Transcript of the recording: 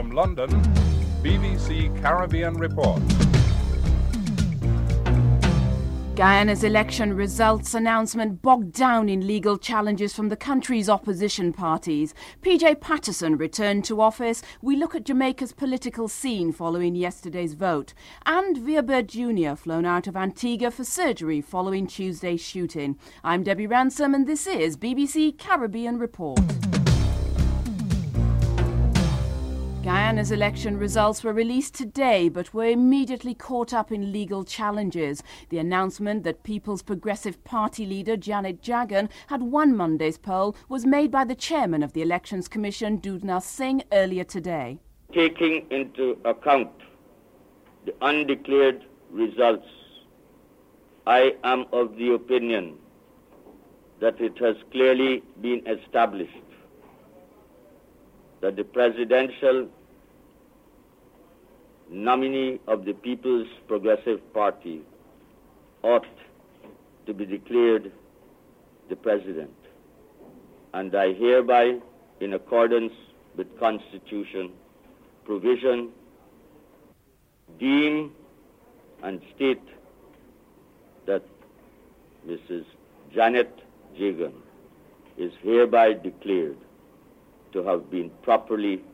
from London, BBC Caribbean Report. Guyana's election results announcement bogged down in legal challenges from the country's opposition parties. PJ Patterson returned to office. We look at Jamaica's political scene following yesterday's vote. And Via Bird Jr. flown out of Antigua for surgery following Tuesday's shooting. I'm Debbie Ransom and this is BBC Caribbean Report. Guyana's election results were released today but were immediately caught up in legal challenges. The announcement that People's Progressive Party leader Janet Jagan had won Monday's poll was made by the chairman of the Elections Commission, Dudna Singh, earlier today. Taking into account the undeclared results, I am of the opinion that it has clearly been established that the presidential nominee of the People's Progressive Party ought to be declared the president. And I hereby, in accordance with Constitution provision, deem and state that Mrs. Janet Jagan is hereby declared to have been properly